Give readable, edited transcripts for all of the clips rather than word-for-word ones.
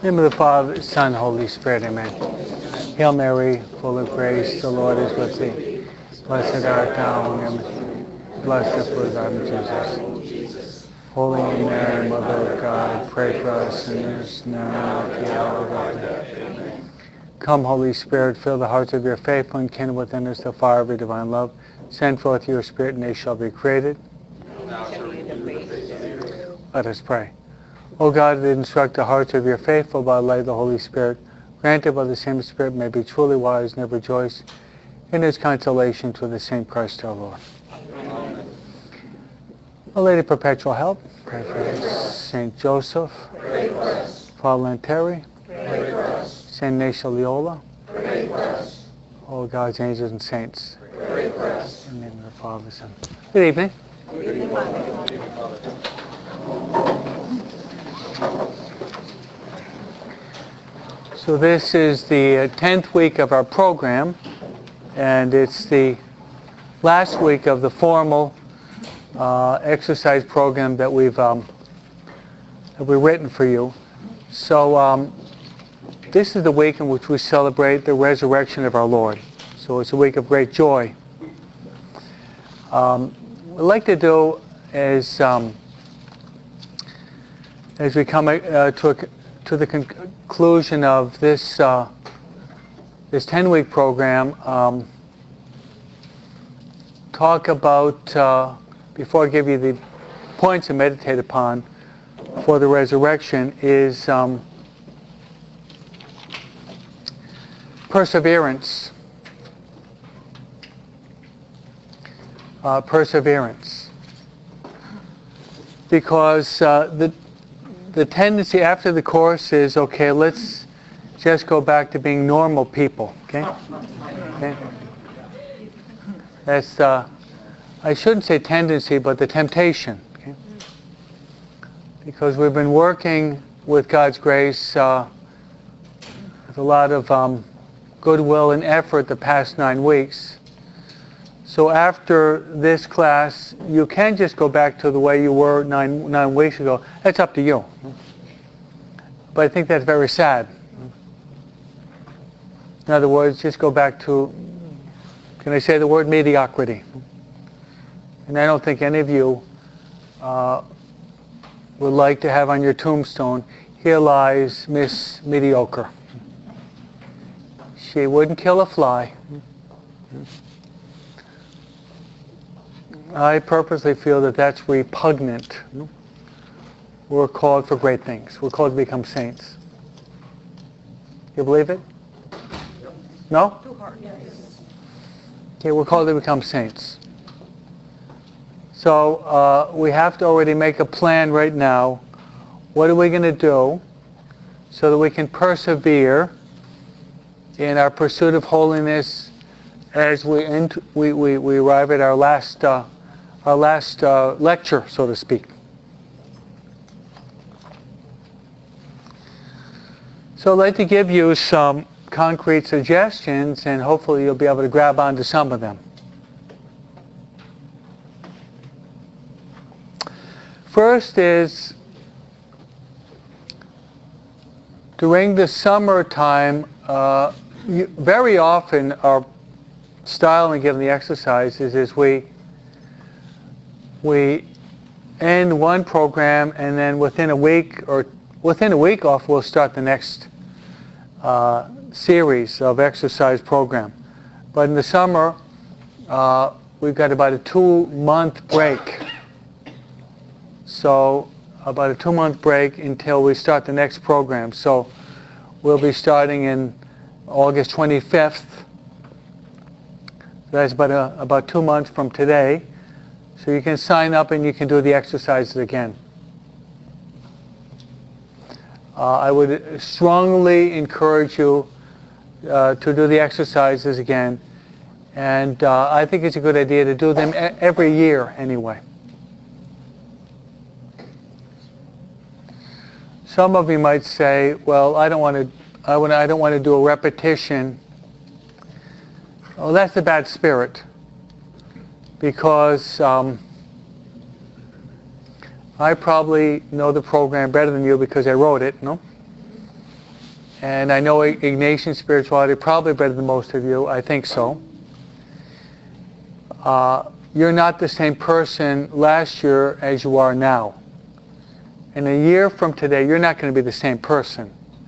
In the name of the Father, Son, Holy Spirit, amen. Hail Mary, full of grace, the Lord is with thee. Blessed art thou among women. Blessed is the fruit of thy womb, Jesus. Holy Mary, Mother of God, pray for us sinners, now and at the hour of our death. Amen. Come, Holy Spirit, fill the hearts of your faithful and kindle within us the fire of your divine love. Send forth your Spirit, and they shall be created. Let us pray. O God, that instruct the hearts of your faithful by the light of the Holy Spirit, granted by the same Spirit may be truly wise and ever rejoice in his consolation through the same Christ our Lord. Amen. Our Lady Perpetual Help, pray for us. Saint Joseph, pray for us. Father Lanteri, pray for us. Saint Ignatius Loyola, pray for us. All God's angels and saints, pray for us. In the name of the Father, Son. Good evening. Good evening, Father. So this is the 10th week of our program, and it's the last week of the formal exercise program that we've written for you. So this is the week in which we celebrate the resurrection of our Lord. So it's a week of great joy. What I'd like to do is, as we come to the conclusion of this 10-week program, talk about, before I give you the points to meditate upon for the resurrection, is perseverance. Perseverance. Because the tendency after the course is, okay, let's just go back to being normal people, okay? That's, I shouldn't say tendency, but the temptation, okay? Because we've been working with God's grace with a lot of goodwill and effort the past 9 weeks. So after this class, you can just go back to the way you were nine weeks ago. That's up to you. But I think that's very sad. In other words, just go back to, can I say the word mediocrity? And I don't think any of you would like to have on your tombstone, here lies Miss Mediocre. She wouldn't kill a fly. I purposely feel that that's repugnant. We're called for great things. We're called to become saints. You believe it? No? Okay, we're called to become saints. So we have to already make a plan right now. What are we going to do so that we can persevere in our pursuit of holiness as we arrive at our last lecture, so to speak. So I'd like to give you some concrete suggestions, and hopefully you'll be able to grab onto some of them. First is, during the summertime, very often our style in giving the exercises is we end one program, and then within a week off, we'll start the next series of exercise program. But in the summer, we've got about a 2-month break. So about a 2-month break until we start the next program. So we'll be starting in August 25th. That's about 2 months from today. So you can sign up and you can do the exercises again. I would strongly encourage you to do the exercises again. And I think it's a good idea to do them every year anyway. Some of you might say, well, I don't want to do a repetition. Well, that's a bad spirit. Because I probably know the program better than you because I wrote it, no? And I know Ignatian spirituality probably better than most of you. I think so. You're not the same person last year as you are now. And a year from today, you're not going to be the same person.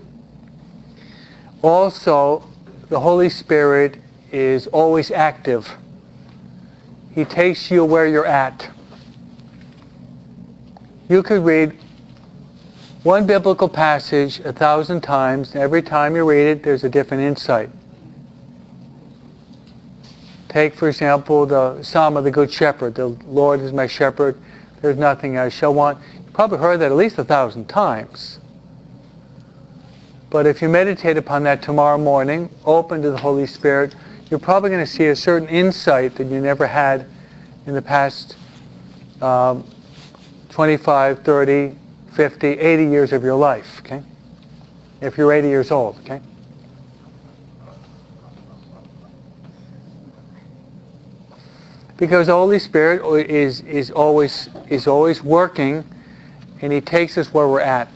Also, the Holy Spirit is always active. He takes you where you're at. You could read one biblical passage 1,000 times. And every time you read it, there's a different insight. Take, for example, the Psalm of the Good Shepherd. The Lord is my shepherd. There's nothing I shall want. You've probably heard that at least 1,000 times. But if you meditate upon that tomorrow morning, open to the Holy Spirit, you're probably going to see a certain insight that you never had in the past 25, 30, 50, 80 years of your life, okay? If you're 80 years old, okay? Because the Holy Spirit is always working, and He takes us where we're at.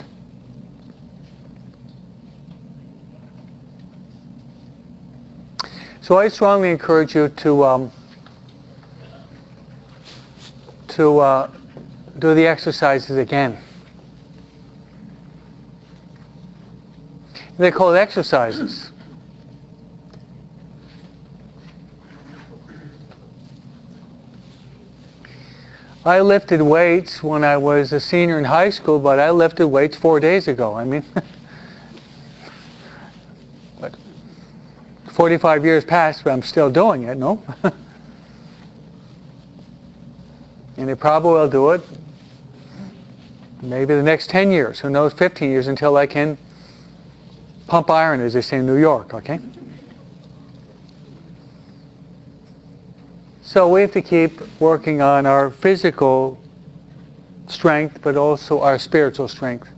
So I strongly encourage you to do the exercises again. They're called exercises. I lifted weights when I was a senior in high school, but I lifted weights 4 days ago. I mean, 45 years passed, but I'm still doing it, no? And I probably will do it maybe the next 10 years, who knows, 15 years, until I can pump iron, as they say in New York, okay? So we have to keep working on our physical strength, but also our spiritual strength.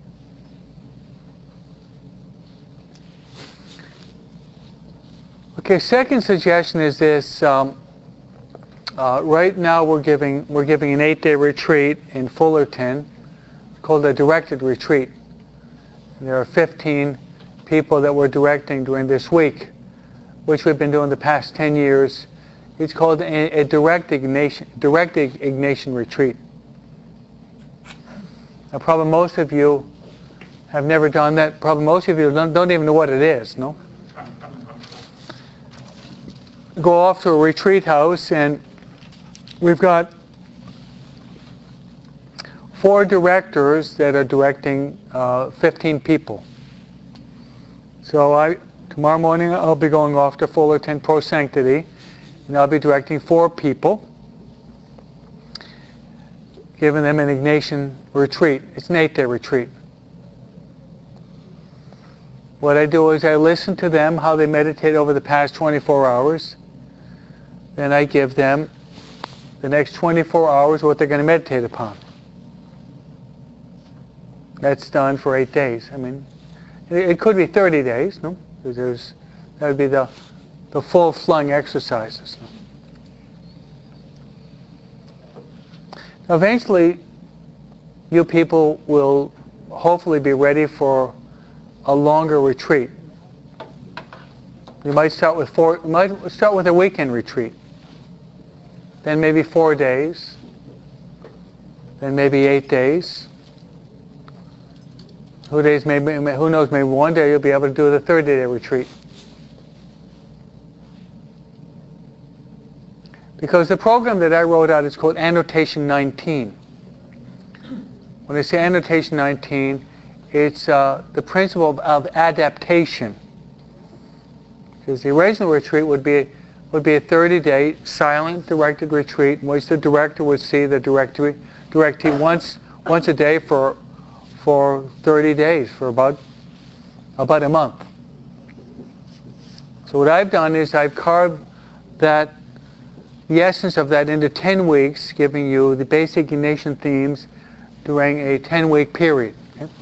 Okay, second suggestion is this. Right now we're giving an 8-day retreat in Fullerton called a directed retreat. There are 15 people that we're directing during this week, which we've been doing the past 10 years. It's called a direct Ignatian retreat. Now, probably most of you have never done that. Probably most of you don't even know what it is, no? Go off to a retreat house, and we've got 4 directors that are directing 15 people. So tomorrow morning I'll be going off to Fullerton Pro Sanctity, and I'll be directing 4 people, giving them an Ignatian retreat. It's an 8-day retreat. What I do is I listen to them, how they meditate over the past 24 hours. Then I give them the next 24 hours what they're going to meditate upon. That's done for 8 days. I mean, it could be 30 days, no? That would be the full-flung exercises. Now, eventually, you people will hopefully be ready for a longer retreat. You might start with a weekend retreat, then maybe 4 days, then maybe 8 days. Who knows? Maybe one day you'll be able to do the 30-day retreat. Because the program that I wrote out is called Annotation 19. When I say Annotation 19, it's the principle of adaptation. Because the original retreat would be a 30-day silent directed retreat in which the director would see the directee once a day for 30 days, for about a month. So what I've done is I've carved the essence of that into 10 weeks, giving you the basic Ignatian themes during a 10-week period. Okay?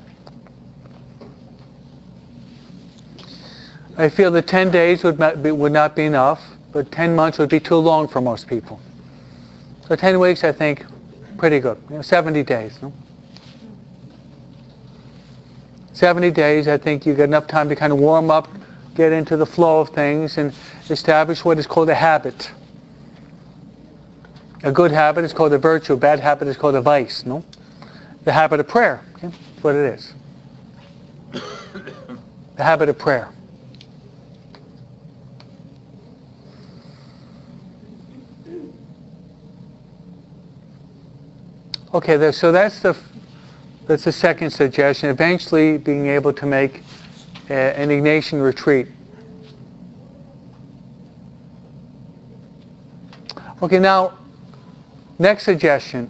I feel that 10 days would not be enough, but 10 months would be too long for most people. So 10 weeks, I think, pretty good. 70 days. No? 70 days, I think you get enough time to kind of warm up, get into the flow of things, and establish what is called a habit. A good habit is called a virtue. A bad habit is called a vice. No, the habit of prayer. Okay? That's what it is. The habit of prayer. Okay, so that's the second suggestion. Eventually, being able to make an Ignatian retreat. Okay, now, next suggestion.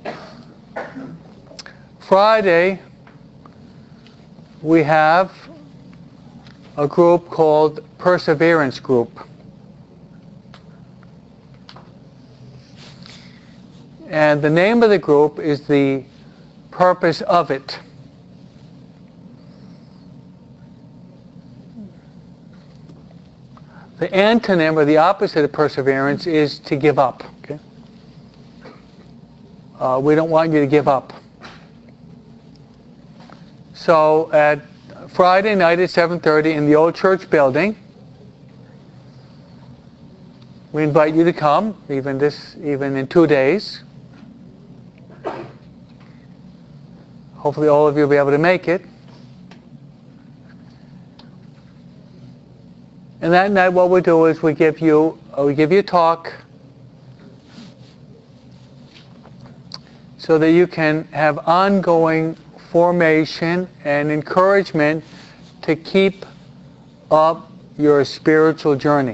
Friday, we have a group called Perseverance Group. And the name of the group is the purpose of it. The antonym, or the opposite of perseverance, is to give up. Okay? We don't want you to give up. So at Friday night at 7:30 in the old church building, we invite you to come, even in 2 days. Hopefully all of you will be able to make it. And that night what we do is we give you a talk so that you can have ongoing formation and encouragement to keep up your spiritual journey.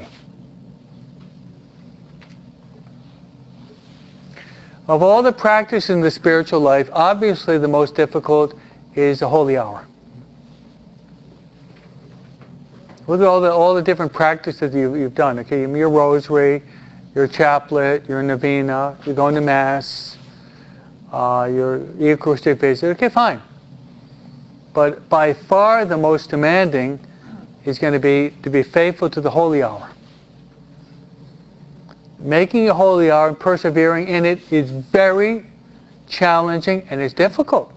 Of all the practices in the spiritual life, obviously the most difficult is the holy hour. Look at all the different practices you've done. Okay, your rosary, your chaplet, your novena, you're going to Mass, your Eucharistic visit. Okay, fine. But by far the most demanding is going to be faithful to the holy hour. Making a holy hour and persevering in it is very challenging and it's difficult.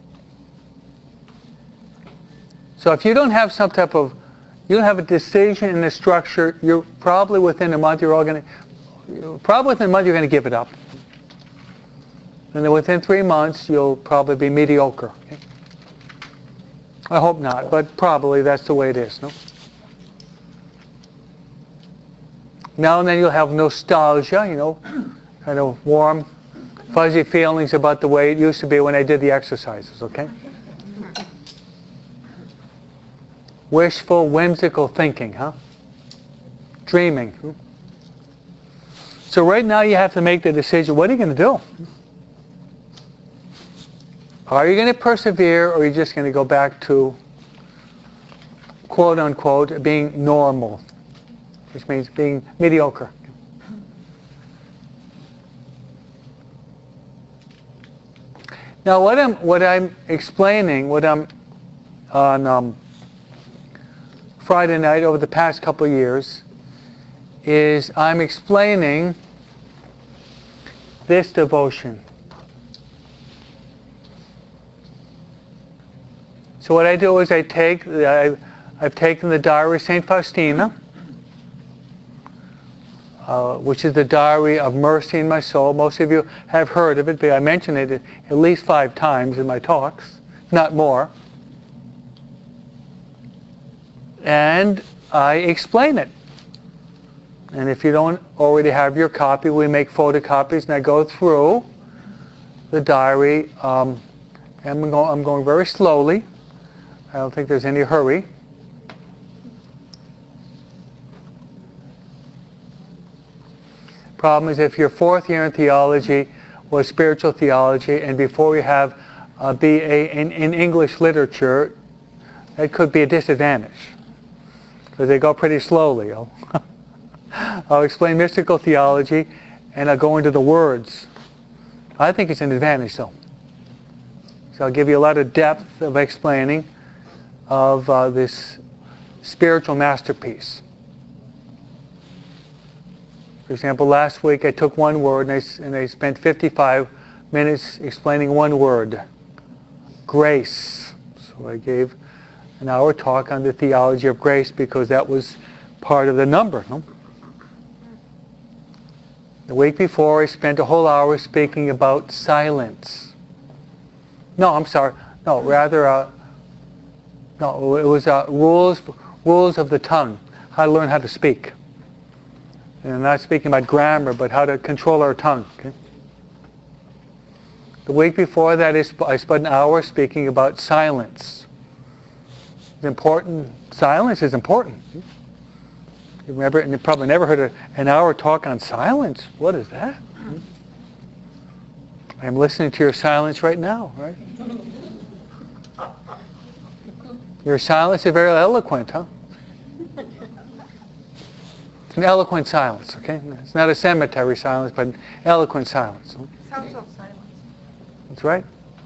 So if you don't have some type of, you don't have a decision and a structure, you're probably within a month you're going to give it up. And then within 3 months you'll probably be mediocre. Okay? I hope not, but probably that's the way it is, no? Now and then you'll have nostalgia, kind of warm, fuzzy feelings about the way it used to be when I did the exercises, okay? Wishful, whimsical thinking, huh? Dreaming. So right now you have to make the decision, what are you going to do? Are you going to persevere, or are you just going to go back to, quote unquote, being normal? Which means being mediocre. Now, what I'm explaining, on Friday night over the past couple of years, is I'm explaining this devotion. So what I do is I've taken the diary of St. Faustina, which is the diary of mercy in my soul. Most of you have heard of it, but I mention it at least 5 times in my talks, not more. And I explain it. And if you don't already have your copy, we make photocopies, and I go through the diary. And I'm going very slowly. I don't think there's any hurry. Problem is, if your 4th year in theology was spiritual theology, and before you have a BA in English literature, it could be a disadvantage, because they go pretty slowly. I'll explain mystical theology, and I'll go into the words. I think it's an advantage, though. So I'll give you a lot of depth of explaining of this spiritual masterpiece. For example, last week I took one word and I spent 55 minutes explaining one word, grace. So I gave an hour talk on the theology of grace because that was part of the number. No? The week before, I spent a whole hour speaking about silence. No, I'm sorry. No, rather, no, it was rules of the tongue, how to learn how to speak. And I'm not speaking about grammar, but how to control our tongue. Okay? The week before that, I spent an hour speaking about silence. It's important. Silence is important. You remember, and you probably never heard an hour talk on silence. What is that? I'm listening to your silence right now, right? Your silence is very eloquent, huh? It's an eloquent silence, okay? It's not a cemetery silence, but an eloquent silence. Sounds of silence. That's right.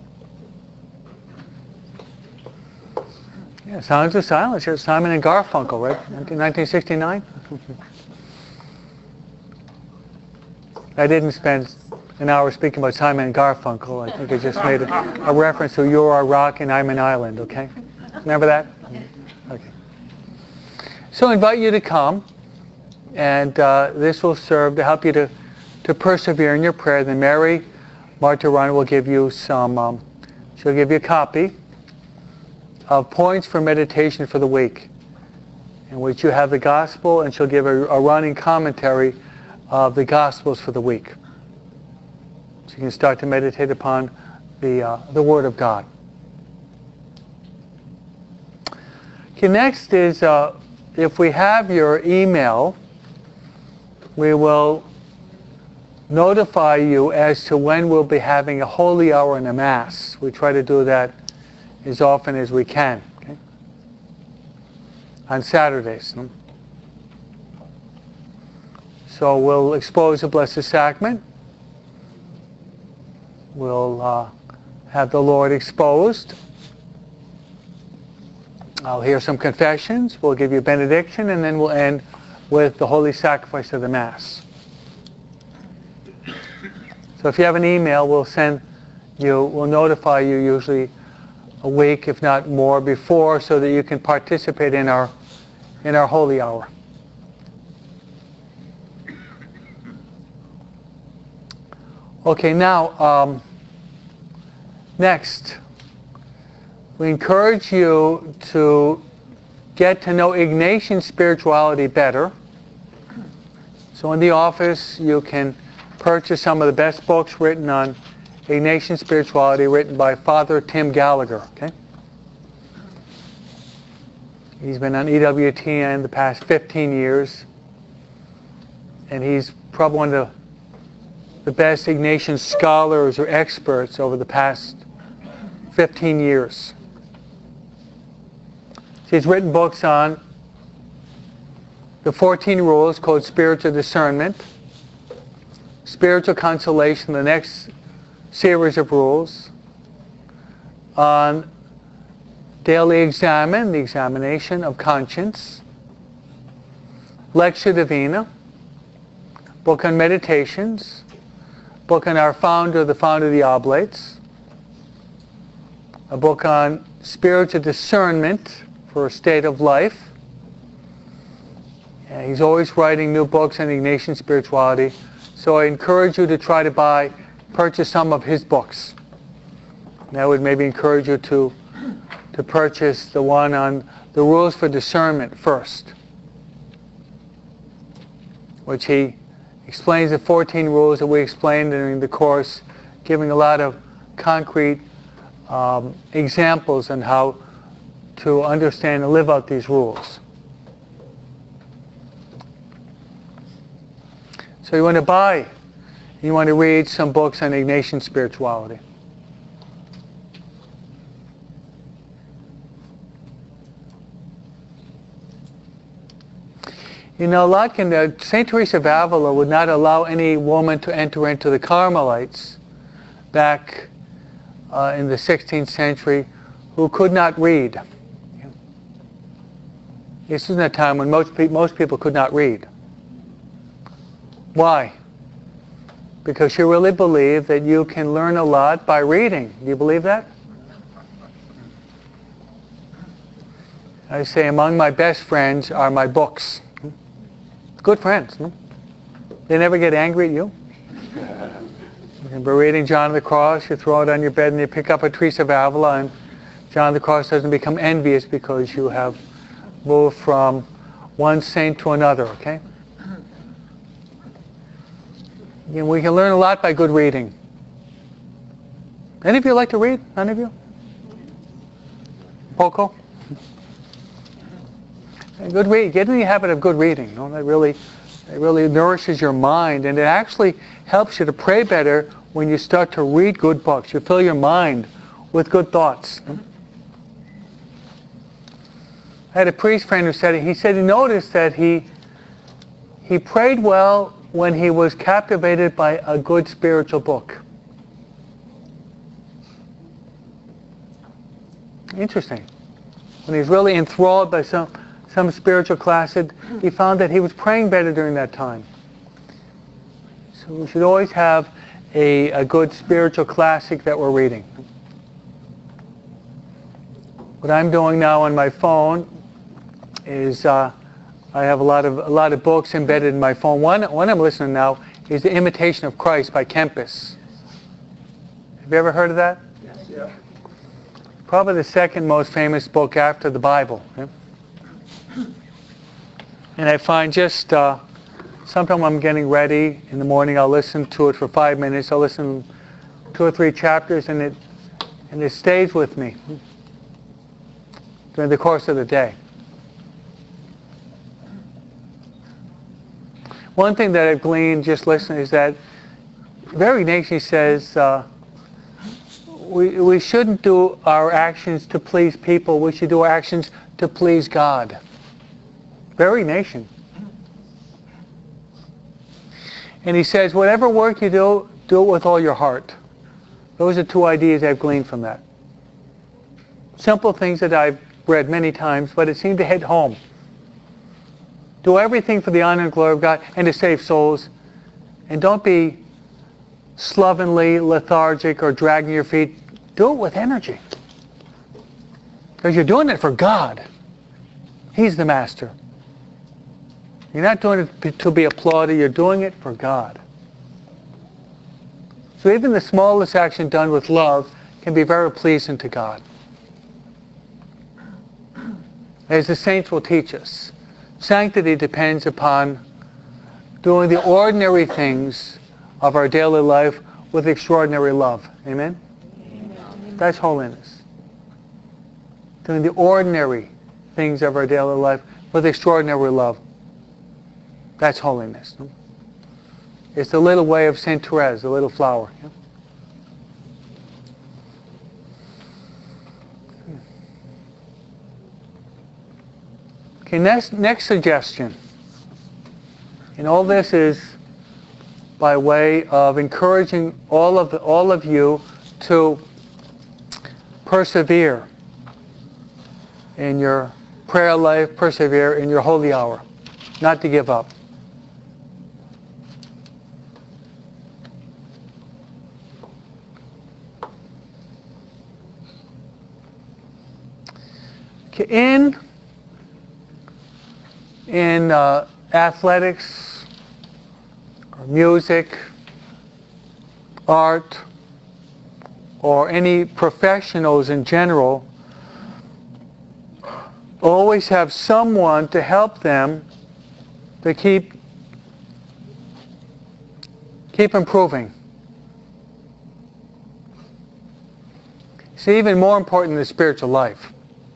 Yeah, Sounds of Silence. Here's Simon and Garfunkel, right? 1969. I didn't spend an hour speaking about Simon and Garfunkel. I think I just made a reference to "You're a rock and I'm an island." Okay, remember that? Okay. So I invite you to come, and this will serve to help you to persevere in your prayer. Then Mary Martirana will give you some. She'll give you a copy of points for meditation for the week, in which you have the gospel, and she'll give a running commentary of the gospels for the week. So you can start to meditate upon the Word of God. Okay, next is if we have your email, we will notify you as to when we'll be having a holy hour and a Mass. We try to do that as often as we can, okay? On Saturdays. No? So we'll expose the Blessed Sacrament. We'll have the Lord exposed. I'll hear some confessions. We'll give you a benediction, and then we'll end with the Holy Sacrifice of the Mass. So if you have an email, we'll notify you usually a week, if not more, before, so that you can participate in our holy hour. Okay, now next, we encourage you to get to know Ignatian spirituality better. So in the office, you can purchase some of the best books written on Ignatian spirituality, written by Father Tim Gallagher. Okay, he's been on EWTN the past 15 years, and he's probably one of the best Ignatian scholars or experts over the past 15 years. So he's written books on the 14 rules called Spiritual Discernment, Spiritual Consolation, the next series of rules, on Daily Examen, the examination of conscience, Lectio Divina, book on meditations, book on our founder, the founder of the Oblates, a book on spiritual discernment for a state of life. And he's always writing new books on Ignatian spirituality. So I encourage you to try to purchase some of his books. And I would maybe encourage you to purchase the one on the rules for discernment first, which he explains the 14 rules that we explained during the course, giving a lot of concrete examples on how to understand and live out these rules. So you want to read some books on Ignatian spirituality. You know, like St. Teresa of Avila would not allow any woman to enter into the Carmelites back in the 16th century who could not read. This is a time when most people could not read. Why? Because she really believed that you can learn a lot by reading. Do you believe that? I say among my best friends are my books. Good friends. They never get angry at you. You're reading John of the Cross, you throw it on your bed and you pick up a Teresa of Avila, and John of the Cross doesn't become envious because you have moved from one saint to another, okay? We can learn a lot by good reading. Any of you like to read? None of you? Poco? Good read. Get in the habit of good reading. That really nourishes your mind, and it actually helps you to pray better when you start to read good books. You fill your mind with good thoughts. I had a priest friend who said he noticed that he prayed well when he was captivated by a good spiritual book. Interesting. When he's really enthralled by some spiritual class, he found that he was praying better during that time. So we should always have a good spiritual classic that we're reading. What I'm doing now on my phone is I have a lot of books embedded in my phone. One I'm listening now is The Imitation of Christ by Kempis. Have you ever heard of that? Yes. Yeah. Probably the second most famous book after the Bible. Okay? And I find just sometime when I'm getting ready in the morning, I'll listen to it for 5 minutes. I'll listen 2 or 3 chapters, and it stays with me during the course of the day. One thing that I've gleaned just listening is that very Ignatius says we shouldn't do our actions to please people. We should do our actions to please God. Very Ignatian. And he says, whatever work you do, do it with all your heart. Those are 2 ideas I've gleaned from that. Simple things that I've read many times, but it seemed to hit home. Do everything for the honor and glory of God and to save souls. And don't be slovenly, lethargic, or dragging your feet. Do it with energy. Because you're doing it for God. He's the master. You're not doing it to be applauded. You're doing it for God. So even the smallest action done with love can be very pleasing to God. As the saints will teach us, sanctity depends upon doing the ordinary things of our daily life with extraordinary love. Amen? Amen. That's holiness. Doing the ordinary things of our daily life with extraordinary love. That's holiness. It's the little way of Saint Therese, the little flower. Okay, next suggestion. And all this is by way of encouraging all of you to persevere in your prayer life, persevere in your holy hour, not to give up. In athletics, or music, art, or any professionals in general, always have someone to help them to keep improving. It's even more important in the spiritual life.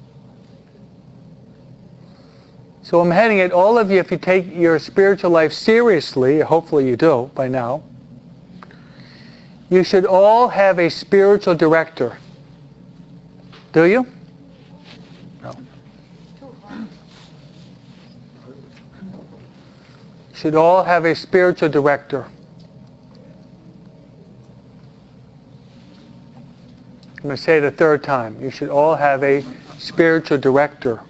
So I'm heading at all of you, if you take your spiritual life seriously, hopefully you do by now, you should all have a spiritual director. Do you? No. Should all have a spiritual director. I'm going to say it a third time. You should all have a spiritual director.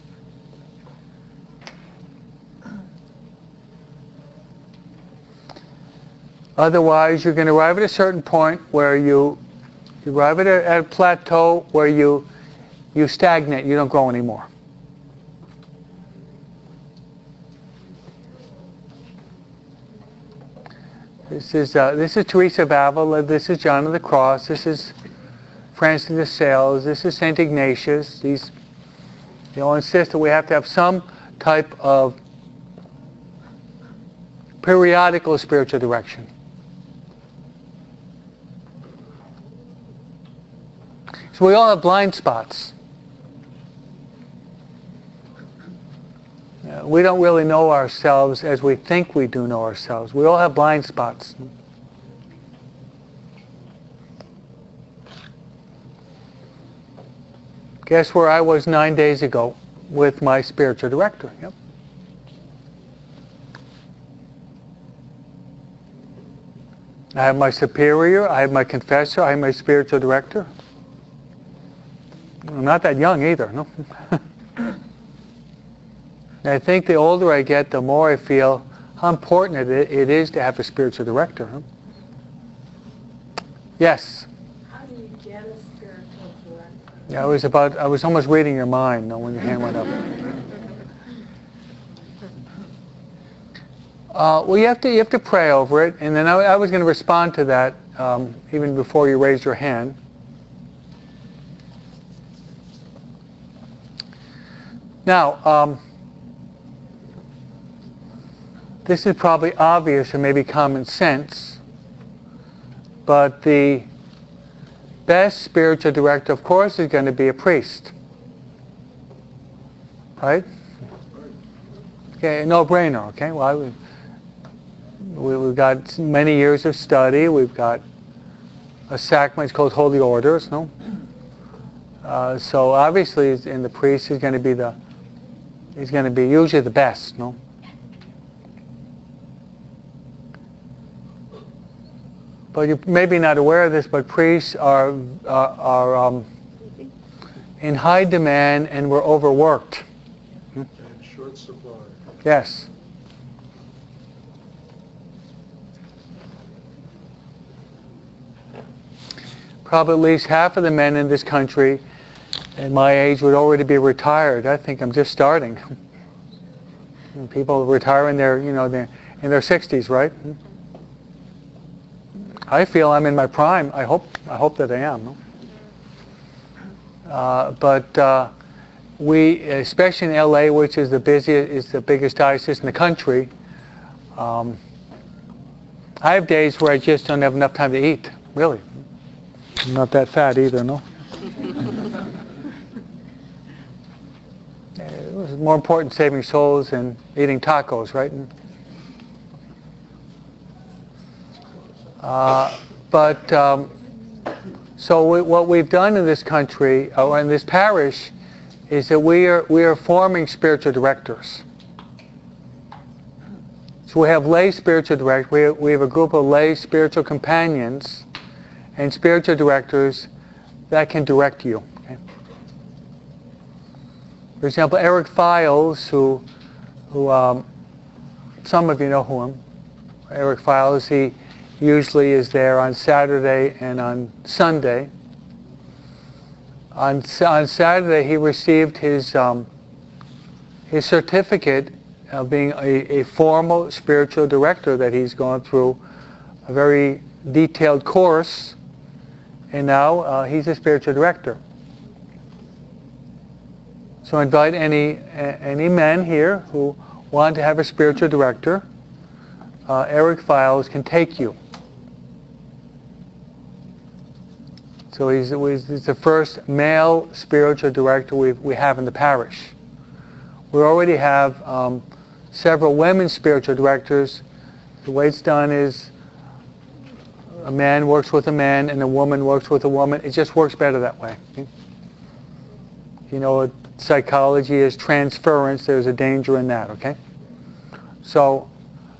Otherwise, you're going to arrive at a certain point where you arrive at a plateau where you stagnate. You don't grow anymore. This is Teresa of Avila. This is John of the Cross. This is Francis de Sales. This is Saint Ignatius. These, they all insist that we have to have some type of periodical spiritual direction. So we all have blind spots. We don't really know ourselves as we think we do know ourselves. We all have blind spots. Guess where I was 9 days ago with my spiritual director? Yep. I have my superior, I have my confessor, I have my spiritual director. I'm not that young either, no? I think the older I get, the more I feel how important it is to have a spiritual director. Huh? Yes? How do you get a spiritual director? Yeah, I was almost reading your mind when your hand went up. Well, you have to pray over it, and then I was going to respond to that even before you raised your hand. Now, this is probably obvious or maybe common sense, but the best spiritual director, of course, is going to be a priest. Right? Okay, no-brainer, okay? Well, we've got many years of study. We've got a sacrament, it's called Holy Orders, no? So obviously, in the priest, he's going to be usually the best, no? But you're maybe not aware of this, but priests are in high demand and we're overworked. And short supply. Yes. Probably at least half of the men in this country at my age would already be retired. I think I'm just starting. People retire in their 60s, right? I feel I'm in my prime. I hope that I am. But we, especially in LA, which is the biggest diocese in the country, I have days where I just don't have enough time to eat. Really, I'm not that fat either, no. It was more important saving souls than eating tacos, right? So what we've done in this country, or in this parish, is that we are forming spiritual directors. So we have lay spiritual directors. We have a group of lay spiritual companions and spiritual directors that can direct you. Okay? For example, Eric Files, who some of you know who him. Eric Files, he usually is there on Saturday and on Sunday. On Saturday, he received his certificate of being a formal spiritual director, that he's gone through a very detailed course, and now he's a spiritual director. So I invite any men here who want to have a spiritual director. Eric Files can take you. So he's the first male spiritual director we have in the parish. We already have several women spiritual directors. The way it's done is a man works with a man and a woman works with a woman. It just works better that way. You know what psychology is? Transference. There's a danger in that, okay? So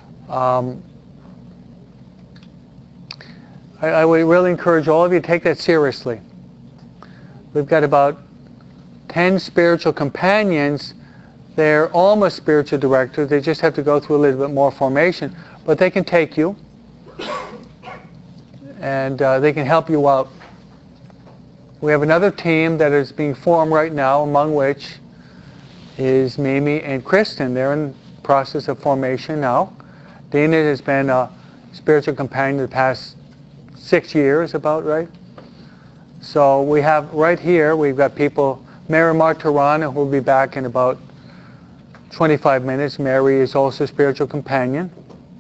I would really encourage all of you to take that seriously. We've got about 10 spiritual companions. They're almost spiritual directors. They just have to go through a little bit more formation. But they can take you. And they can help you out. We have another team that is being formed right now, among which is Mimi and Kristen. They're in the process of formation now. Dana has been spiritual companion the past 6 years about, right? So we have right here, we've got people, Mary Martirana, who will be back in about 25 minutes. Mary is also a spiritual companion.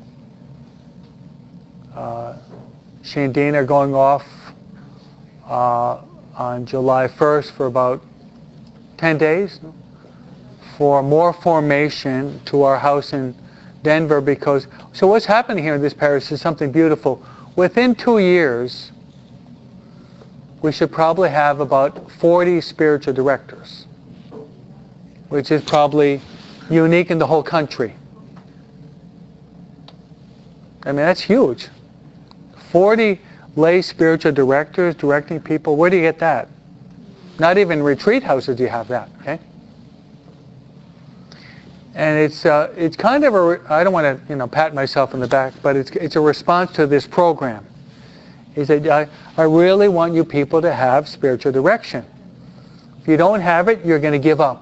She and Dean are going off on July 1st for about 10 days for more formation to our house in Denver, because, so what's happening here in this parish is something beautiful. Within 2 years, we should probably have about 40 spiritual directors, which is probably unique in the whole country. I mean, that's huge. 40 lay spiritual directors directing people. Where do you get that? Not even retreat houses do you have that, okay? And it's kind of a, I don't want to pat myself in the back, but it's a response to this program. He said, I really want you people to have spiritual direction. If you don't have it, you're going to give up.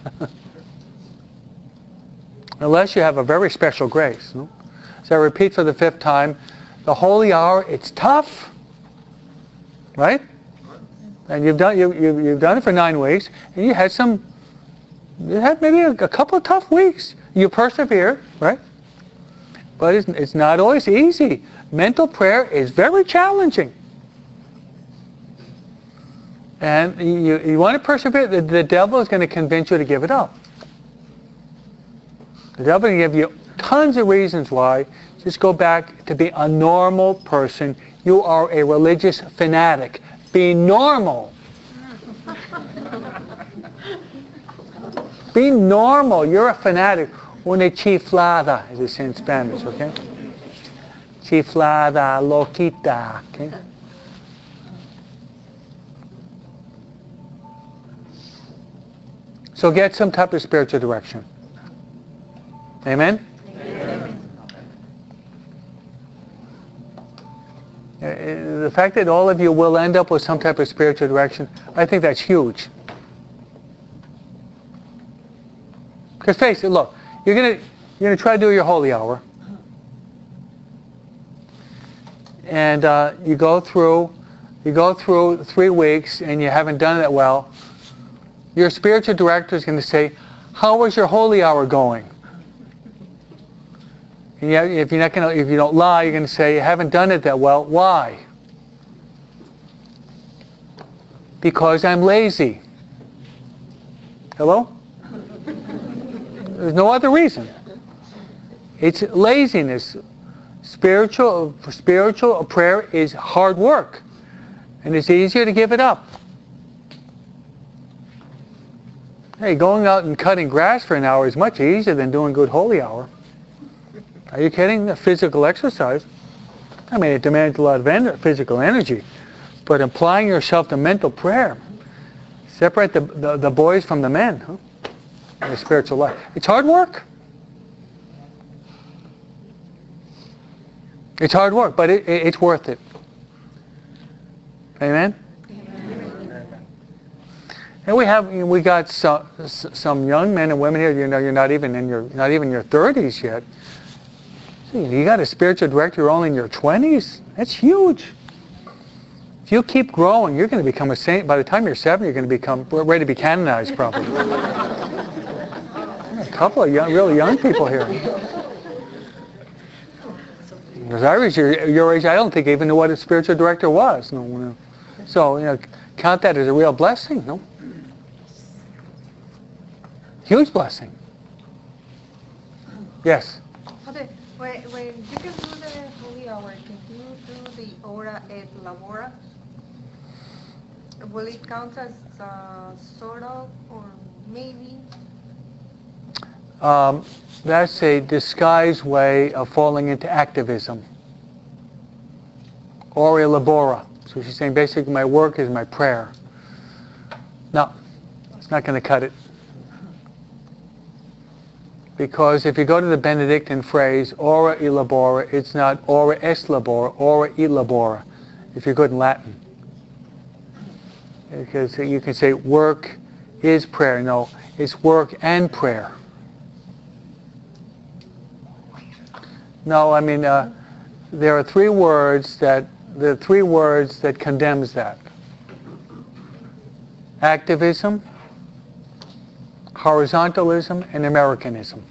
Unless you have a very special grace. No? So I repeat for the 5th time, the holy hour, it's tough, right? And you've done it for 9 weeks, and you had maybe a couple of tough weeks. You persevered, right? But it's not always easy. Mental prayer is very challenging. And you want to persevere. The devil is going to convince you to give it up. The devil will give you tons of reasons why. Just go back to be a normal person. You are a religious fanatic. Be normal. Be normal. You're a fanatic. Una chiflada, as they say in Spanish, okay? Chiflada, loquita, okay? So get some type of spiritual direction. Amen? The fact that all of you will end up with some type of spiritual direction, I think that's huge. Because face it, look, you're gonna try to do your holy hour, and you go through 3 weeks, and you haven't done it well. Your spiritual director is going to say, "How was your holy hour going?" And if you don't lie, you're going to say, "You haven't done it that well." Why? Because I'm lazy. Hello? There's no other reason. It's laziness. Spiritual prayer is hard work, and it's easier to give it up. Hey, going out and cutting grass for an hour is much easier than doing good holy hour. Are you kidding? The physical exercise. I mean, it demands a lot of physical energy, but applying yourself to mental prayer, separate the boys from the men, huh? In the spiritual life. It's hard work. It's hard work, but it's worth it. Amen? Amen. And we got some young men and women here. You're not even in your 30s yet. You got a spiritual director. You're only in your 20s. That's huge. If you keep growing, you're going to become a saint. By the time you're 70, you're going to become ready to be canonized, probably. A couple of really young people here. Because I was your age, I don't think I even knew what a spiritual director was. No. So, count that as a real blessing, no? Huge blessing. Yes? Okay, when you can do the holy hour, can you do the ora et labora? Will it count as sort of, or maybe? That's a disguised way of falling into activism. Ora labora. So she's saying basically my work is my prayer. No, it's not going to cut it. Because if you go to the Benedictine phrase, ora e labora, it's not ora est labora, ora e labora, if you're good in Latin. Because you can say work is prayer. No, it's work and prayer. No, I mean, there are three words that condemns that. Activism, horizontalism, and Americanism.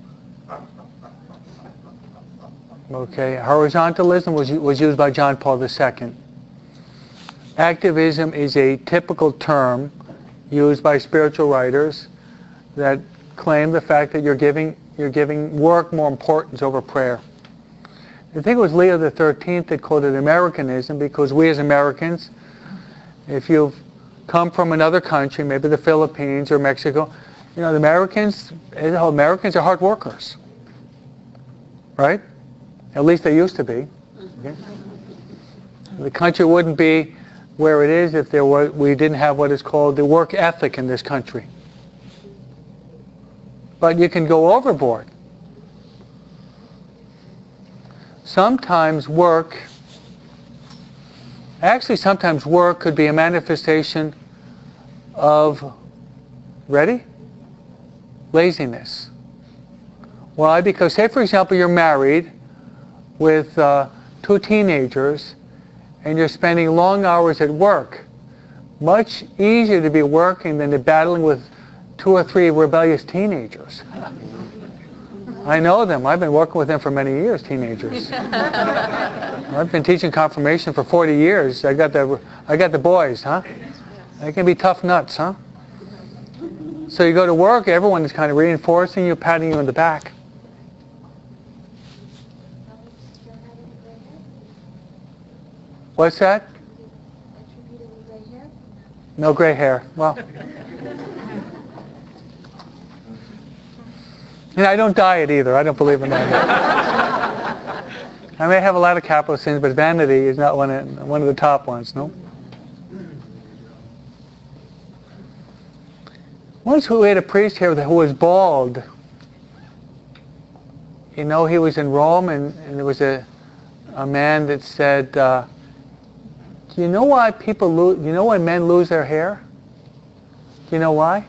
Okay, horizontalism was used by John Paul II. Activism is a typical term used by spiritual writers that claim the fact that you're giving work more importance over prayer. I think it was Leo XIII that called it Americanism, because we as Americans, if you've come from another country, maybe the Philippines or Mexico, the Americans are hard workers, right? At least they used to be. Okay? The country wouldn't be where it is if we didn't have what is called the work ethic in this country. But you can go overboard. Sometimes work could be a manifestation of, ready? Laziness. Why? Because say for example you're married with 2 teenagers and you're spending long hours at work. Much easier to be working than to battling with 2 or 3 rebellious teenagers. I know them. I've been working with them for many years, teenagers. I've been teaching confirmation for 40 years. I got the boys, huh? They can be tough nuts, huh? So you go to work, everyone is kind of reinforcing you, patting you on the back. What's that? No gray hair. Well, and I don't diet either. I don't believe in that. I may have a lot of capital sins, but vanity is not one of the top ones, no? Once we had a priest here who was bald. He was in Rome, and there was a man that said, do you know why why men lose their hair? Do you know why?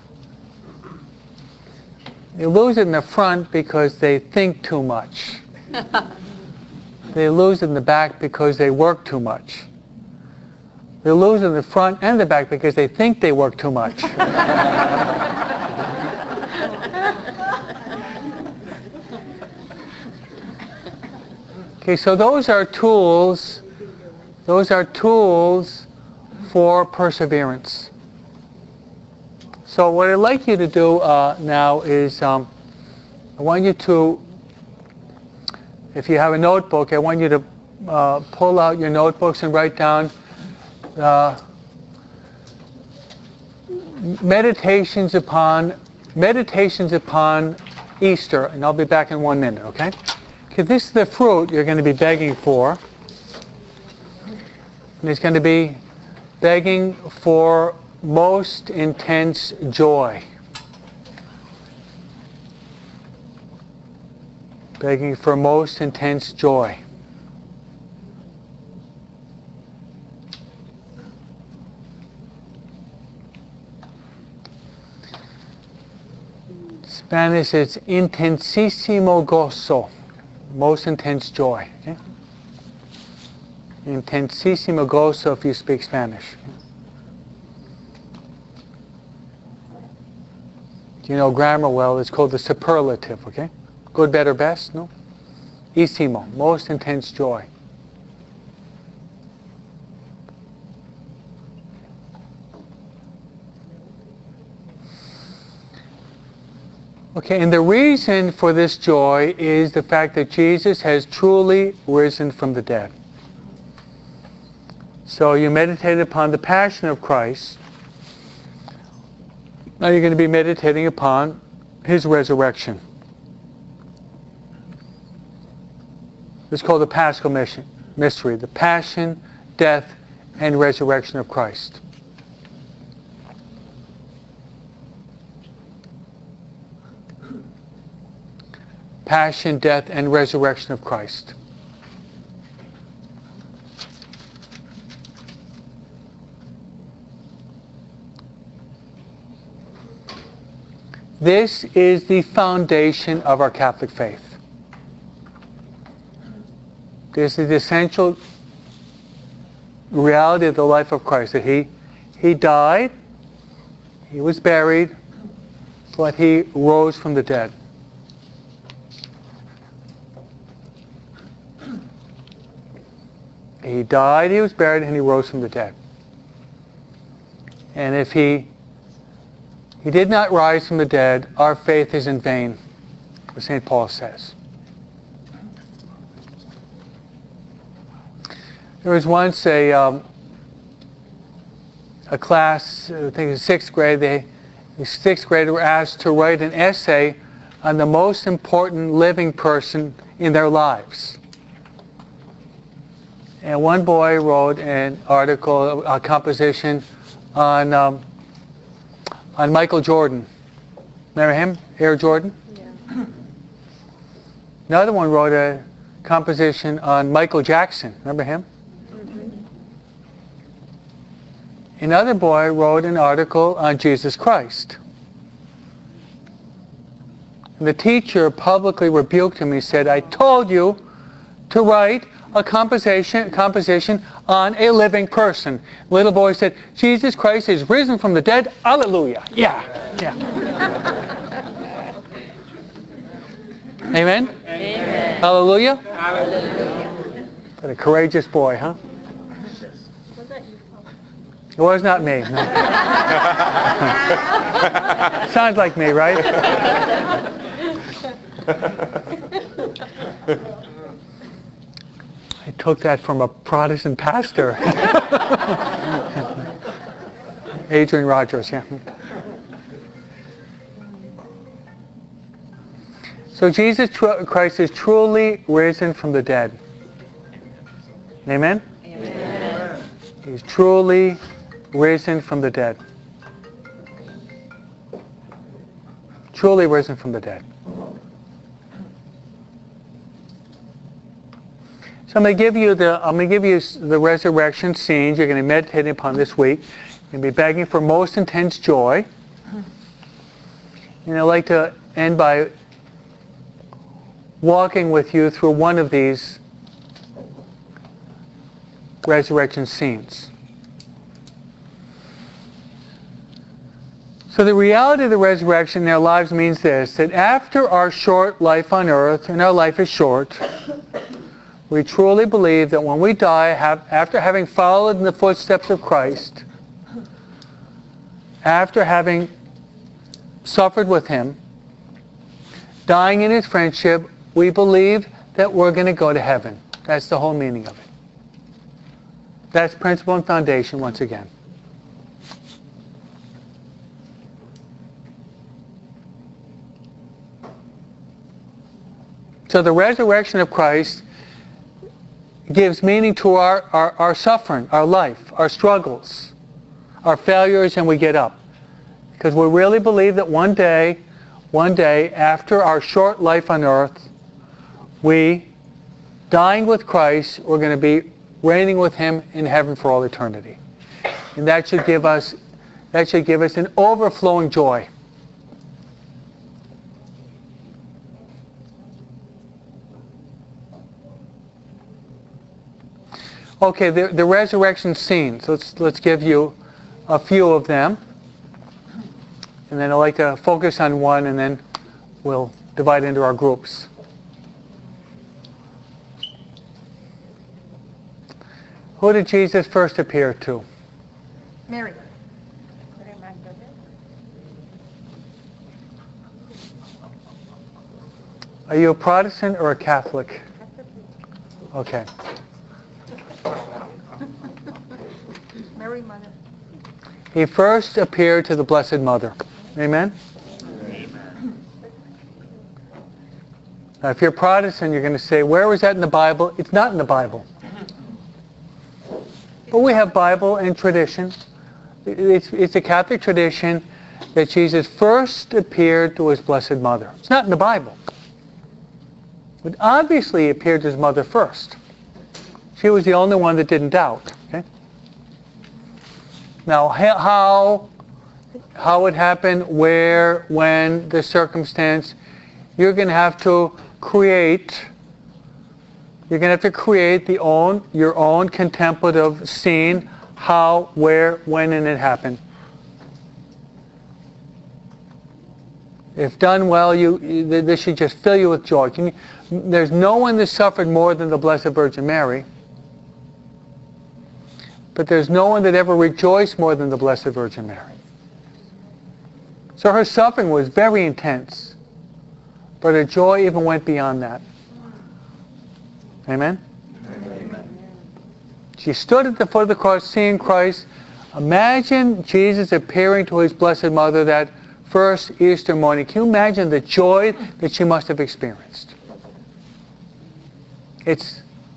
They lose it in the front because they think too much. They lose it in the back because they work too much. They lose it in the front and the back because they think they work too much. Okay, so those are tools for perseverance. So what I'd like you to do now is I want you to, if you have a notebook, I want you to pull out your notebooks and write down meditations upon Easter, and I'll be back in 1 minute, okay? Okay, this is the fruit you're going to be begging for. And it's going to be begging for most intense joy. Begging for most intense joy. Spanish, it's intensísimo gozo. Most intense joy. Okay? Intensísimo gozo if you speak Spanish. Do you know grammar well? It's called the superlative, okay? Good, better, best, no? Ísimo, most intense joy. Okay, and the reason for this joy is the fact that Jesus has truly risen from the dead. So you meditate upon the passion of Christ. Now you're going to be meditating upon His resurrection. It's called the Paschal mystery, the passion, death, and resurrection of Christ. Passion, death, and resurrection of Christ. This is the foundation of our Catholic faith. This is the essential reality of the life of Christ, that He died, He was buried, but He rose from the dead. He died, He was buried, and He rose from the dead. And if He did not rise from the dead, our faith is in vain, as St. Paul says. There was once a class, I think it was 6th grade, the 6th graders were asked to write an essay on the most important living person in their lives. And one boy wrote an article, a composition on Michael Jordan. Remember him? Air Jordan? Yeah. Another one wrote a composition on Michael Jackson. Remember him? Another boy wrote an article on Jesus Christ. And the teacher publicly rebuked him. He said, "I told you to write a composition on a living person." The little boy said, "Jesus Christ is risen from the dead. Hallelujah." Yeah. Amen? Amen. Hallelujah? Hallelujah. What a courageous boy, huh? Was that you, Papa? It was not me. No. Sounds like me, right? I took that from a Protestant pastor. Adrian Rogers, yeah. So Jesus Christ is truly risen from the dead. Amen? Amen. He's truly risen from the dead. Truly risen from the dead. So I'm going to give you the resurrection scenes you're going to meditate upon this week. You're going to be begging for most intense joy. And I'd like to end by walking with you through one of these resurrection scenes. So the reality of the resurrection in our lives means this, that after our short life on earth, and our life is short, we truly believe that when we die, after having followed in the footsteps of Christ, after having suffered with Him, dying in His friendship, we believe that we're going to go to heaven. That's the whole meaning of it. That's principle and foundation once again. So the resurrection of Christ gives meaning to our suffering, our life, our struggles, our failures, and we get up. Because we really believe that one day, after our short life on earth, we, dying with Christ, we're going to be reigning with Him in heaven for all eternity. And that should give us an overflowing joy. Okay, the resurrection scenes. Let's give you a few of them. And then I'd like to focus on one, and then we'll divide into our groups. Who did Jesus first appear to? Mary. Are you a Protestant or a Catholic? Okay. Mary, Mother. He first appeared to the Blessed Mother. Amen? Amen. Now, if you're Protestant, you're going to say, where was that in the Bible? It's not in the Bible. But we have Bible and tradition. It's a Catholic tradition that Jesus first appeared to His Blessed Mother. It's not in the Bible. But obviously He appeared to His mother first. She was the only one that didn't doubt. Okay? Now, how it happened, where, when, the circumstance, you're going to have to create You're going to have to create your own contemplative scene, how, where, when, and it happened. If done well, this should just fill you with joy. There's no one that suffered more than the Blessed Virgin Mary. But there's no one that ever rejoiced more than the Blessed Virgin Mary. So her suffering was very intense. But her joy even went beyond that. Amen? Amen. She stood at the foot of the cross seeing Christ. Imagine Jesus appearing to his Blessed Mother that first Easter morning. Can you imagine the joy that she must have experienced? It's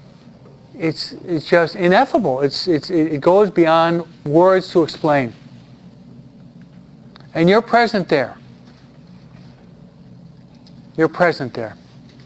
just ineffable. It goes beyond words to explain. And you're present there. You're present there.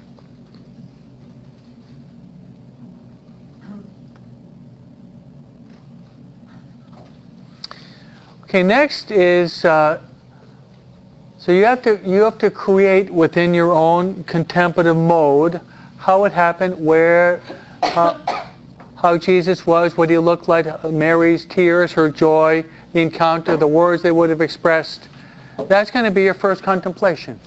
Okay, next is so you have to create within your own contemplative mode how it happened, where, how Jesus was, what he looked like, Mary's tears, her joy, the encounter, the words they would have expressed. That's going to be your first contemplation.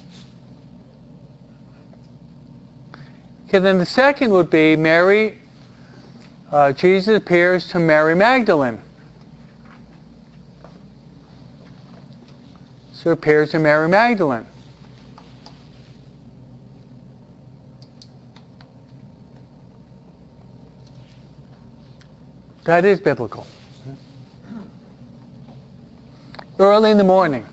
Okay, then the second would be Mary. Jesus appears to Mary Magdalene. So it appears to Mary Magdalene. That is biblical. Early in the morning.